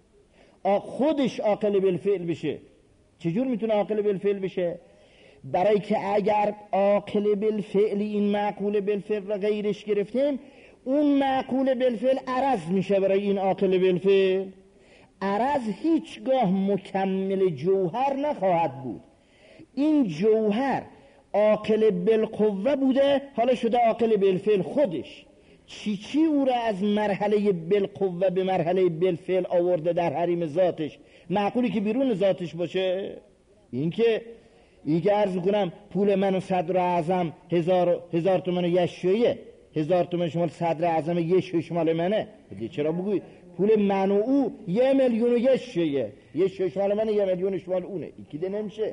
خودش عاقل بالفعل بشه. چجور میتونه عاقل بالفعل بشه؟ برای که اگر عاقل بالفعل این معقول بالفعل و غیرش گرفتیم، اون معقول بالفعل عرض میشه برای این عاقل بالفعل. عرض هیچگاه مکمل جوهر نخواهد بود. این جوهر عاقل بالقوه بوده، حالا شده عاقل بالفعل خودش. چی چی او را از مرحله بالقوه به مرحله بالفعل آورده در حریم ذاتش؟ معقولی که بیرون ذاتش باشه. این که این که عرض کنم پول من و صدر اعظم هزار, هزار تومن و یه شویه، هزار تومن شمال صدر اعظم یه شوی شمال منه، چرا بگوی پول من و او یه میلیون و یه شویه، یه شوی شمال منه یه میلیون شمال اونه، یکی ده نمیشه.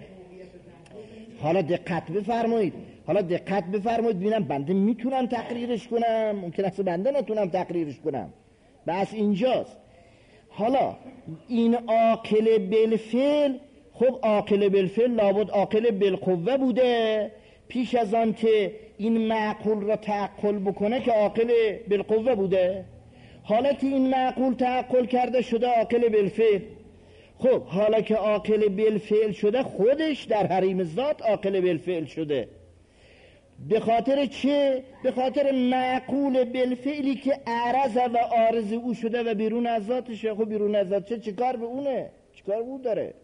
حالا دقت بفرمایید، حالا دقت بفرمایید ببینم بنده میتونم تقریرش کنم، ممکن است بنده نتونم تقریرش کنم، بس اینجاست. حالا این عاقل بالفعل، خب عاقل بالفعل لابد عاقل بالقوه بوده پیش از آن که این معقول را تعقل بکنه که عاقل بالقوه بوده. حالا که این معقول تعقل کرده شده عاقل بالفعل. خب حالا که عاقل بالفعل شده، خودش در حریم ذات عاقل بالفعل شده. به خاطر چه؟ به خاطر معقول بالفعلی که عرض و عارض او شده و بیرون از ذاتشه. خب بیرون از ذاتشه چه کار به اونه؟ چه کار به اون داره؟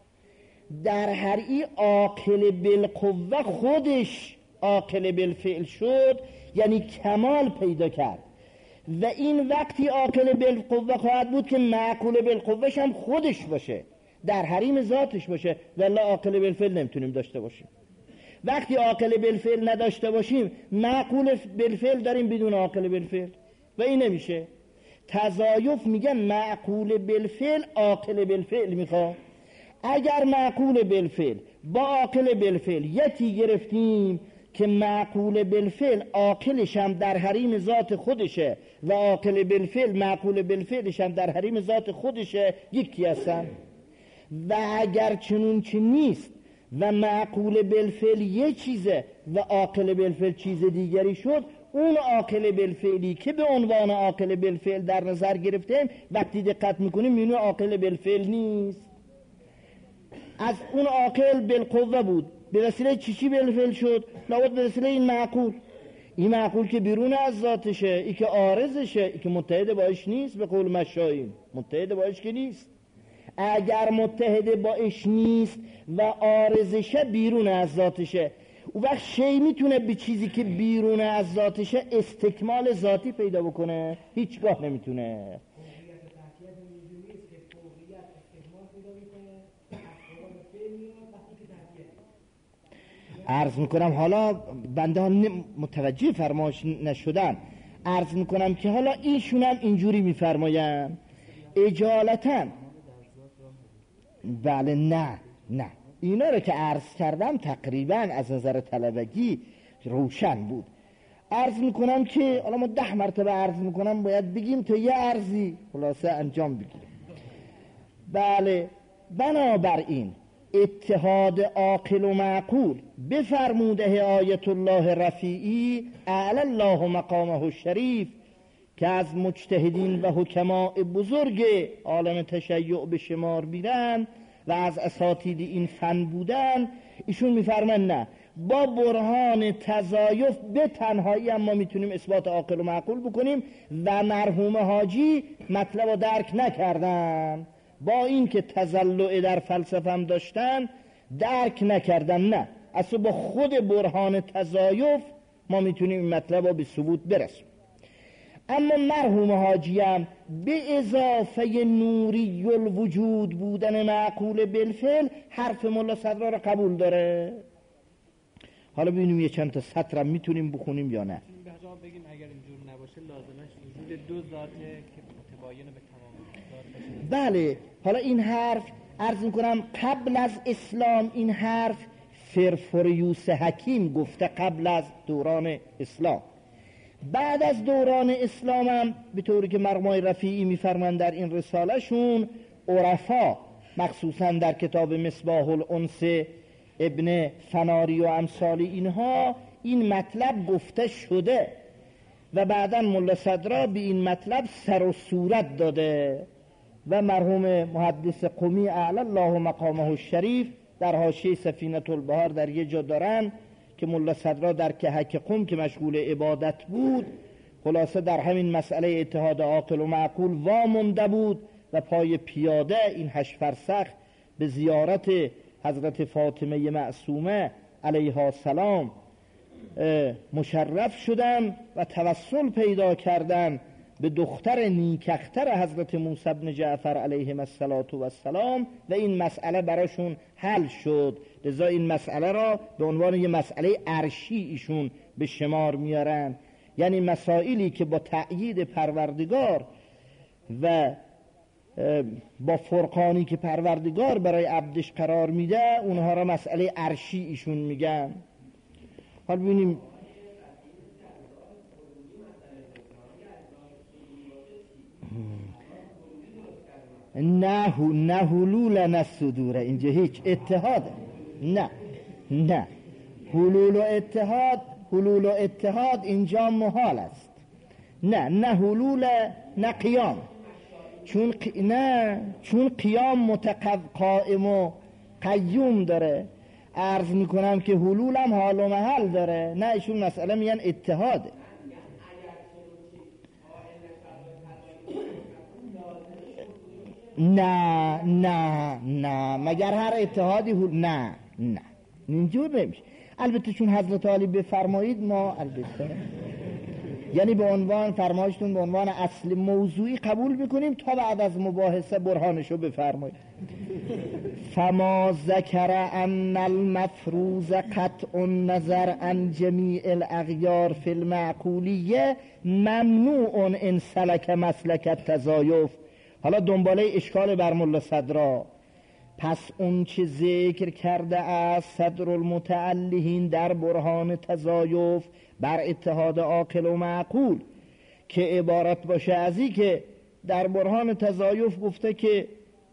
در هر ای عاقل بالقوه خودش عاقل بالفعل شد، یعنی کمال پیدا کرد. و این وقتی عاقل بالقوه خواهد بود که معقول بالقوهش هم خودش باشه، در حریم ذاتش باشه، ولی عاقل بالفعل نمیتونیم داشته باشیم. وقتی عاقل بالفعل نداشته باشیم، معقول بالفعل داریم بدون عاقل بالفعل و این نمیشه. تضایف میگن معقول بالفعل عاقل بالفعل میخواد. اگر معقول بالفعل با عاقل بالفعل یکی گرفتیم که معقول بالفعل عاقلش هم در حریم ذات خودشه و عاقل بالفعل معقول بالفعلش هم در حریم ذات خودشه، یکی هستن. و اگر چنون چه نیست و معقول بالفعل یه چیزه و عاقل بالفعل چیز دیگری شد، اون عاقل بالفعلی که به عنوان عاقل بالفعل در نظر گرفتیم، وقتی دقت میکنیم میبینیم عاقل بالفعل نیست. از اون عاقل بالقوه بود، به وسیله چی چی بالفعل شد؟ لابد به وسیله این معقول. این معقول که بیرون از ذاتشه، ای که عارضشه، ای که متحد باش نیست. به قول مشایین متحد باش که نیست. اگر متحد باش نیست و عارضشه، بیرون از ذاتشه، اون وقت شی میتونه به چیزی که بیرون از ذاتشه استکمال ذاتی پیدا بکنه؟ هیچگاه نمیتونه. عرض میکنم حالا بنده هم متوجه فرمایش نشدن، عرض میکنم که حالا ایشون هم اینجوری میفرماین اجالتا. بله نه نه اینا رو که عرض کردم تقریبا از نظر طلبگی روشن بود. عرض میکنم که حالا ما ده مرتبه عرض میکنم، باید بگیم تا یه عرضی خلاصه انجام بگیریم. بله بنابراین اتحاد عاقل و معقول بفرموده آیت الله رفیعی اعلی الله مقامه الشریف که از مجتهدین و حکماء بزرگ عالم تشیع به شمار میرن و از اساتید این فن بودن، ایشون میفرمن نه، با برهان تضایف به تنهایی اما میتونیم اثبات عاقل و معقول بکنیم و مرحوم حاجی مطلب رو درک نکردن، با این که تزلع در فلسفه هم داشتن درک نکردن. نه، اصلا با خود برهان تضایف ما میتونیم این مطلب رو به ثبوت برسیم. اما مرحوم حاجیم به اضافه نوری الوجود بودن معقول بالفعل حرف ملا صدرا را قبول داره. حالا ببینیم یه چند تا سطرم میتونیم بخونیم یا نه. به جا بگیم اگر اینجور نباشه لازمش وجود دو ذاته که متباین به تمام ذات باشه. بله. حالا این حرف عرض میکنم قبل از اسلام این حرف فرفریوس حکیم گفته، قبل از دوران اسلام. بعد از دوران اسلام هم به طوری که مرحوم رفیعی میفرمند در این رساله شون، عرفا مخصوصا در کتاب مصباح الانس ابن فناری و امثال اینها این مطلب گفته شده و بعدا ملا صدرا به این مطلب سر و صورت داده و مرحوم محدث قمی اعلی الله مقامه الشریف در حاشیه سفینه البحار در یه جا دارن که ملا صدرا در کهک قم که مشغول عبادت بود خلاصه در همین مسئله اتحاد عاقل و معقول وامونده بود و پای پیاده این هشت فرسخ به زیارت حضرت فاطمه معصومه علیها السلام مشرف شدن و توسل پیدا کردن به دختر نیکختر حضرت موسی بن جعفر علیهم السلام و این مسئله براشون حل شد. لذا این مسئله را به عنوان یه مسئله عرشی ایشون به شمار میارن، یعنی مسائلی که با تأیید پروردگار و با فرقانی که پروردگار برای عبدش قرار میده اونها را مسئله عرشی ایشون میگن. حالا ببینیم نه نه حلول نه صدوره، اینجا هیچ اتحاد نه نه حلول و اتحاد حلول و اتحاد اینجا محال است. نه نه حلول نه قیام، چون قی... نه چون قیام متقو قائم و قیوم داره. عرض میکنم که حلول هم حال و محل داره. نه ایشون مسئله میگن اتحاده. نه نه نه مگر هر اتحادی حل... نه نه اینجور نمیشه. البته چون حضرت علی بفرمایید ما البته یعنی به عنوان فرمایشتون به عنوان اصل موضوعی قبول میکنیم تا بعد از مباحثه برهانشو بفرمایید. فما ذکر ان المفروض قطع النظر عن جمیع الاغیار فی المعقولیه ممنوع ان سلک مسلک التزایف. حالا دنباله اشکال بر ملا صدرا. پس اون چه ذکر کرده از صدر المتعلهین در برهان تزایف بر اتحاد عاقل و معقول که عبارت باشه از این که در برهان تزایف گفته که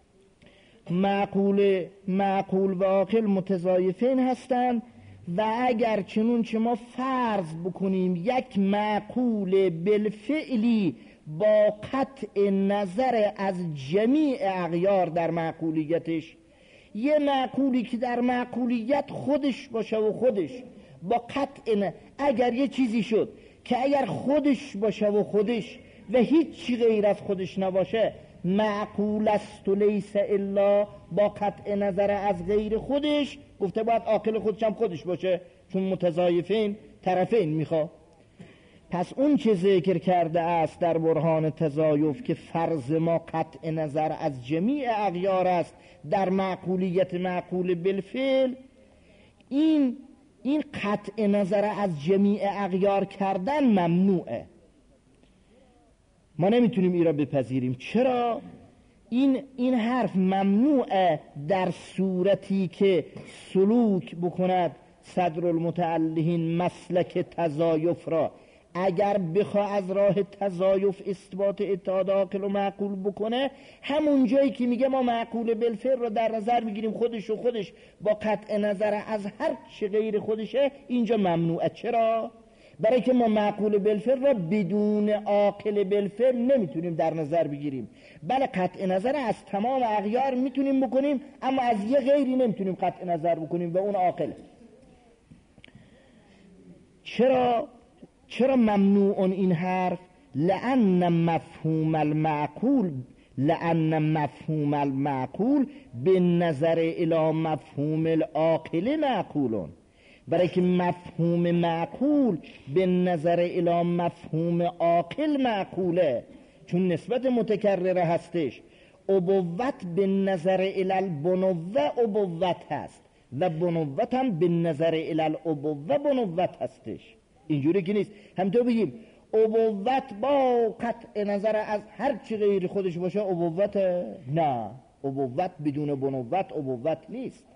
معقول معقول و عاقل متزایفین هستند و اگر چنون چه ما فرض بکنیم یک معقول بالفعلی با قطع نظر از جمیع اغیار در معقولیتش، یه معقولی که در معقولیت خودش باشه و خودش با قطع نه. اگر یه چیزی شد که اگر خودش باشه و خودش و هیچی غیر از خودش نباشه معقول است و لیس الا با قطع نظر از غیر خودش، گفته باید عاقل خودش هم خودش باشه چون متضایفین طرفین میخواد. پس اون چه ذکر کرده است در برهان تزایف که فرض ما قطع نظر از جمیع اغیار است در معقولیت معقول بالفعل، این این قطع نظر از جمیع اغیار کردن ممنوعه. ما نمیتونیم این را بپذیریم. چرا؟ این این حرف ممنوعه در صورتی که سلوک بکند صدر المتعلهین مسلک تزایف را. اگر بخواه از راه تزایف اثبات اتحاد عاقل و معقول بکنه، همون جایی که میگه ما معقول بالفعل رو در نظر میگیریم خودش و خودش با قطع نظر از هر چه غیر خودشه، اینجا ممنوعه. چرا؟ برای که ما معقول بالفعل را بدون عاقل بالفعل نمیتونیم در نظر بگیریم، بله قطع نظر از تمام اغیار میتونیم بکنیم اما از یه غیری نمیتونیم قطع نظر بکنیم و اون عاقله. چرا؟ چرا ممنوع این حرف؟ لأن مفهوم المعقول لأن مفهوم المعقول به نظر الى مفهوم العاقل معقولون. برای که مفهوم معقول به نظر الی مفهوم عاقل معقوله، چون نسبت متکرره هستش. ابوت به نظر الی البنوه ابوت هست و بنوت هم به نظر الی الابوه بنوت هستش. اینجوری که نیست همطور بگیم ابوت با قطع نظر از هر چی غیر خودش باشه ابوت، نه، ابوت بدون بنوت ابوت نیست.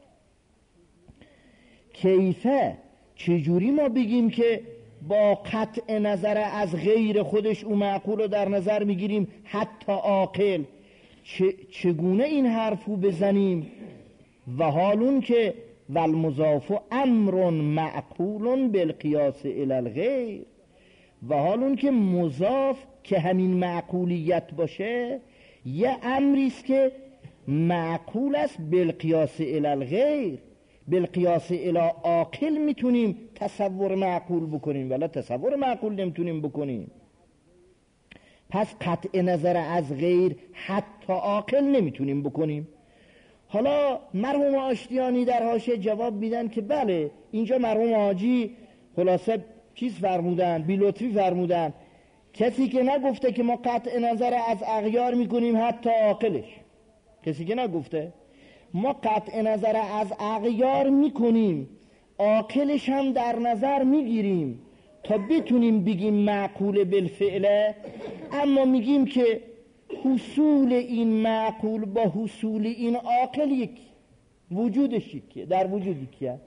کیفه چجوری ما بگیم که با قطع نظر از غیر خودش او معقول رو در نظر میگیریم حتی عاقل؟ چگونه این حرفو بزنیم؟ و حالون که والمضاف امر معقول بالقیاس الی الغیر، و حالون که مضاف که همین معقولیت باشه یه امریست که معقول است بالقیاس الی الغیر. بالقیاس الی عاقل میتونیم تصور معقول بکنیم ولی تصور معقول نمیتونیم بکنیم. پس قطع نظر از غیر حتی عاقل نمیتونیم بکنیم. حالا مرحوم آشتیانی در حاشیه جواب میدن که بله، اینجا مرحوم حاجی خلاصه چیز فرمودن، بی لطفی فرمودن، کسی که نگفته که ما قطع نظر از اغیار میکنیم حتی عاقلش، کسی که نگفته ما قطع نظر از اغیار میکنیم عاقلش هم در نظر میگیریم تا بتونیم بگیم معقول بالفعله، اما میگیم که حصول این معقول با حصول این عاقل یکی، وجودش یکیه، در وجود یکیه.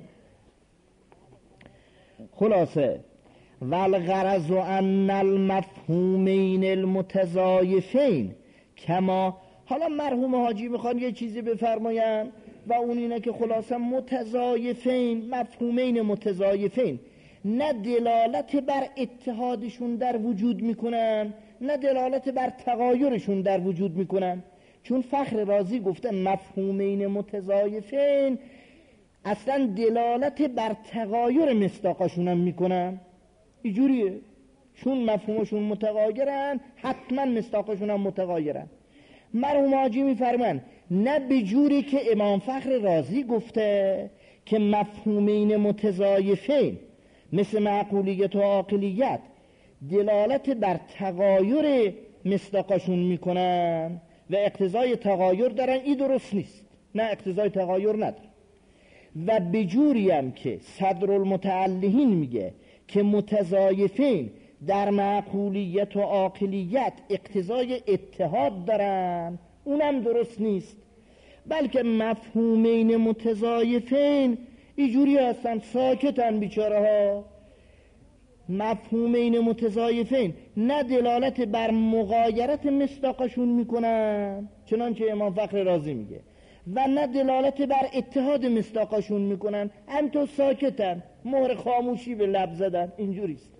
خلاصه والغرض ان المفهومین المتضایفین کما، حالا مرحوم حاجی میخوان یه چیزی بفرماین و اون اینه که خلاصه متضایفین، مفهومین متضایفین نه دلالت بر اتحادشون در وجود میکنن نه دلالت بر تغایرشون در وجود میکنن، چون فخر رازی گفته مفهومین متضایفین اصلا دلالت بر تغایر مصداقشون هم میکنن. اینجوریه، چون مفهومشون متغایرن حتما مصداقشون هم متغایرن. مرحوم حاجی میفرمان نه به جوری که امام فخر رازی گفته که مفهومین متضایفین مثل معقولیت و عاقلیت دلالت بر تغایر مصداقشون میکنن و اقتضای تغایر دارن، این درست نیست، نه اقتضای تغایر نداره. و به جوری هم که صدر المتعلهین میگه که متضایفین در معقولیت و عاقلیت اقتضای اتحاد دارن، اونم درست نیست. بلکه مفهومین متضایفین اینجوری هستن، ساکتن بیچاره ها. مفهومین متضایفین نه دلالت بر مغایرت مصداقشون میکنن چنانچه امام فخر رازی میگه و نه دلالت بر اتحاد مصداقشون میکنن، همینطور ساکتن، مهر خاموشی به لب زدن. اینجوریست.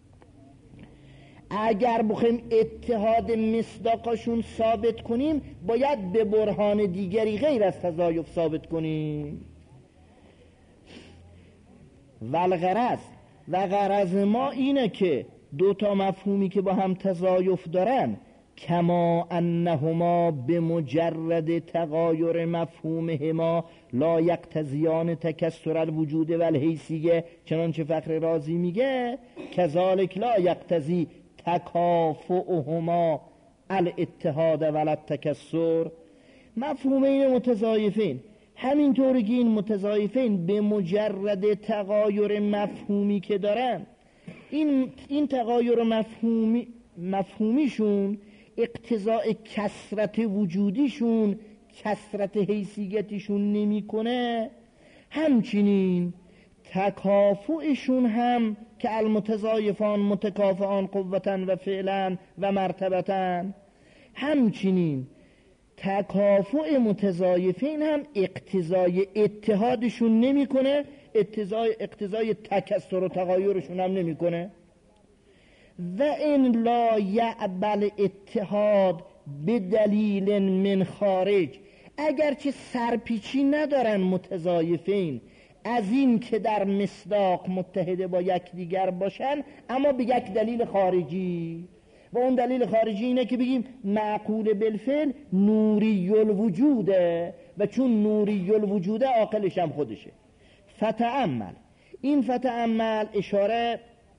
اگر بخوایم اتحاد مصداقشون ثابت کنیم باید به برهان دیگری غیر از تضایف ثابت کنیم. والغرض، و غرض ما اینه که دو تا مفهومی که با هم تضایف دارن کما انهما به مجرد تغایر مفهومهما لا یقتضیان تکسر الوجود و الحیثیه، چنانچه فخر رازی میگه کذالک لا یقتضی تکافؤهما الاتحاد و التکسر. مفهومین متضایفین همینطوری که این متضایفین به مجرد تغایر مفهومی که دارن، این این تغایر مفهومی مفهومیشون اقتضاء کثرت وجودیشون کثرت حیثیتشون نمیکنه، همچنین تکافؤشون هم که المتضایفان متکافئان قوتن و فعلا و مرتبتن، همچنین تکافؤ متضایفین هم اقتضای اتحادشون نمیکنه، اقتضای اقتضای تکثر و تغایرشون هم نمیکنه. و این لا یعبل اتحاد به دلیل من خارج، اگرچه سرپیچی ندارن متضایفین از این که در مصداق متحده با یکدیگر باشن، اما به یک دلیل خارجی، و اون دلیل خارجی اینه که بگیم معقول بالفعل نوری الوجوده و چون نوری الوجوده عاقلش هم خودشه. فتأمل، این فتأمل اشاره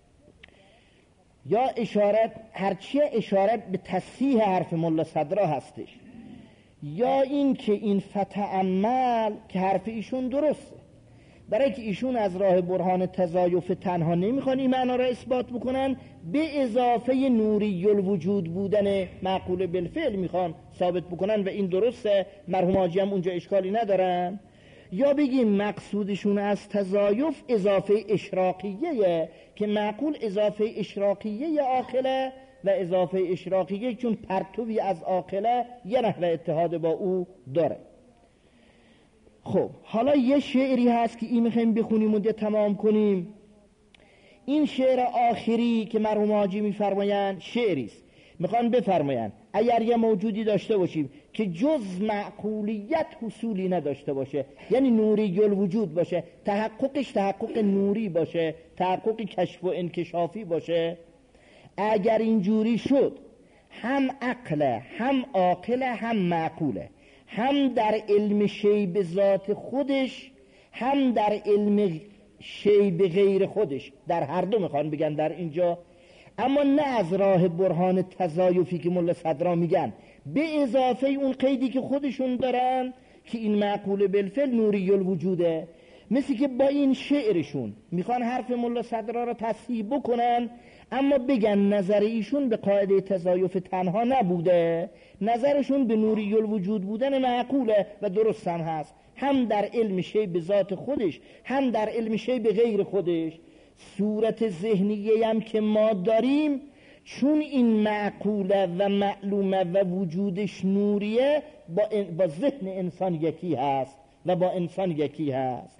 یا اشاره هرچی اشاره به تصحیح حرف ملا صدرا هستش، یا این که این فتأمل که حرف ایشون درسته، برای که ایشون از راه برهان تزایف تنها نمیخوان این معنا را اثبات بکنن، به اضافه نوری الوجود بودن معقول بالفعل میخوان ثابت بکنن و این درسته، مرحوم حاجی هم اونجا اشکالی ندارن. یا بگیم مقصودشون از تزایف اضافه اشراقیه که معقول اضافه اشراقیه عاقله و اضافه اشراقیه چون پرتوی از عاقله یه نحوه اتحاد با او داره. خب حالا یه شعری هست که این میخوایم بخونیم و ده تمام کنیم. این شعر آخری که مرحوم حاجی میفرمایند شعریست، میخوان بفرمایند اگر یه موجودی داشته باشیم که جز معقولیت حصولی نداشته باشه، یعنی نوری الوجود باشه، تحققش تحقق نوری باشه، تحقق کشف و انکشافی باشه، اگر اینجوری شد هم عقله هم عاقله هم معقوله، هم در علم شی به ذات خودش هم در علم شی به غیر خودش، در هر دو میخوان بگن در اینجا، اما نه از راه برهان تزایفی که ملا صدرا میگن، به اضافه اون قیدی که خودشون دارن که این معقول بالفعل نوری الوجوده. مثل که با این شعرشون میخوان حرف ملا صدرا را تصحیح بکنن، اما بگن نظر ایشون به قاعده تزایف تنها نبوده، نظرشون به نوری الوجود بودن معقوله و درست هم هست، هم در علم شی به ذات خودش هم در علم شی به غیر خودش. صورت ذهنیه هم که ما داریم چون این معقوله و معلومه و وجودش نوریه با, با ذهن انسان یکی هست و با انسان یکی هست.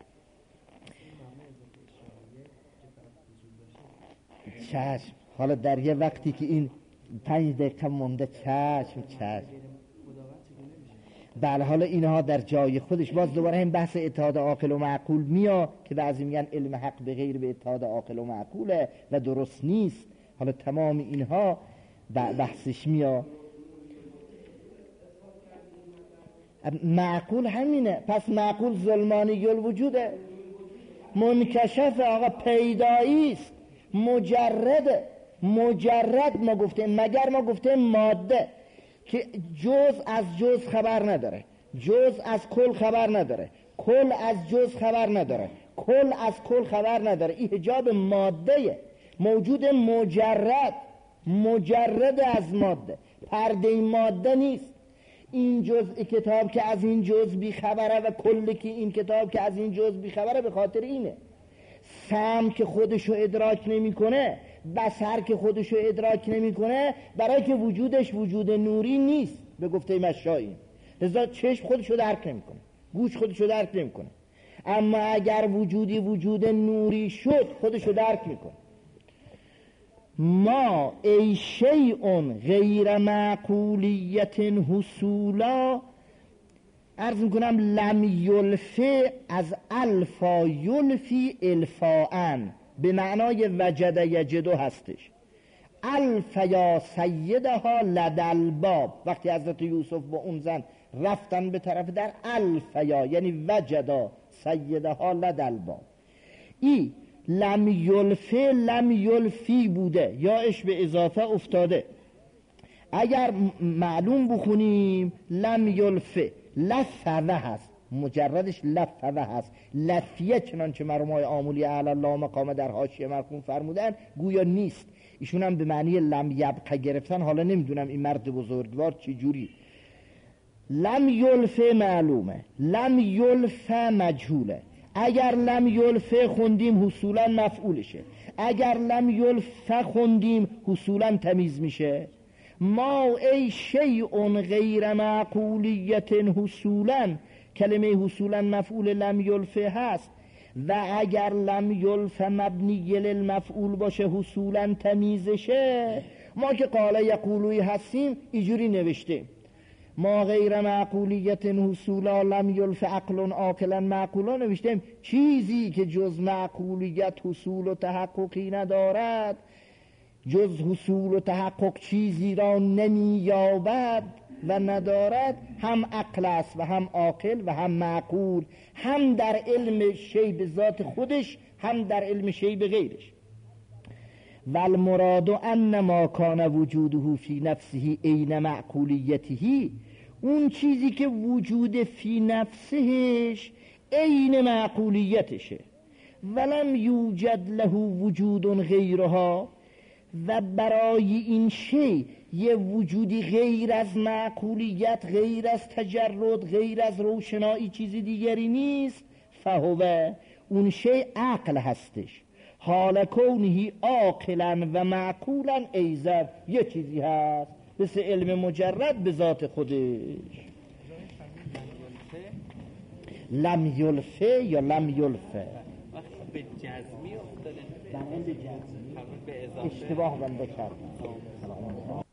چشم، حالا در یه وقتی که این پنج دقیقه مونده چشم چشم بله، حالا اینها در جای خودش باز دوباره هم بحث اتحاد عاقل و معقول میاد که بعضی میگن علم حق به غیر به اتحاد عاقل و معقوله و درست نیست، حالا تمام اینها بحثش میاد. معقول همینه، پس معقول ظلمانی الوجوده، منکشف آقا پیدایی است، مجرد مجرد ما گفتیم، مگر ما گفتیم ماده که جز از جز خبر نداره، جز از کل خبر نداره، کل از جز خبر نداره، کل از کل خبر نداره. این حجاب ماده، موجود مجرد مجرد از ماده، پرده ماده نیست. این جزء کتاب که از این جزء بی خبره و کلی که این کتاب که از این جزء بی خبره به خاطر اینه. سم که خودشو ادراک نمیکنه، بصر که خودشو ادراک نمیکنه، برای که وجودش وجود نوری نیست به گفته مشایی، لذا چشم خودشو درک نمیکنه، گوش خودشو درک نمیکنه. اما اگر وجودی وجود نوری شد خودشو درک میکنه. ما ای شیء غیر معقولیت حصولا، عرض میکنم لم یلفی از الفا یلفی الفاعن، به معنای وجد یجدو هستش. الف یا سیدها لدل باب، وقتی حضرت یوسف با اون زن رفتن به طرف در، الف یا یعنی وجدا سیدها لدل باب. ای لم یلفی لم یلفی بوده یا اش به اضافه افتاده. اگر معلوم بخونیم لم یلفی لفظه هست، مجردش لفظه هست، لفیه چنانچه مرحوم آمولی اعلی الله مقام در حاشیه مرحوم فرمودن گویا نیست، ایشون هم به معنی لم یبقه گرفتن. حالا نمیدونم این مرد بزرگوار چی جوری. لم یلفه معلومه، لم یلفه مجهوله. اگر لم یلفه خوندیم حصولا مفعولشه، اگر لم یلفه خوندیم حصولا تمیز میشه. ما ای شیء غیر معقولیت حصولا، کلمه حصولا مفعول لم یلفه هست و اگر لم یلفه مبنی للمفعول باشه حصولا تمیزشه. ما که قال یقولوی هستیم اینجوری نوشته ما غیر معقولیت حصولا لم یلفه عقل عاقلا معقولا نوشتیم، چیزی که جز معقولیت حصول و تحققی ندارد، جز حصول و تحقق چیزی را نمی یابد، و ندارد هم عقل است و هم عاقل و هم معقول، هم در علم شی به ذات خودش هم در علم شی به غیرش. و المراد ان ما کان وجوده فی نفسه عین معقولیته، اون چیزی که وجود فی نفسهش عین معقولیتشه، ولم یوجد له وجود غیرها، و برای این شی یه وجودی غیر از معقولیت، غیر از تجرد، غیر از روشنایی چیزی دیگری نیست. فهو، اون شی عقل هستش، حال کونه عاقلا و معقولا ایزد، یه چیزی هست مثل علم مجرد به ذات خودش. لم یلفه یا لم یلفه به جزمی افتاده، به جزمی به اضافه اشتباه بنده کرد.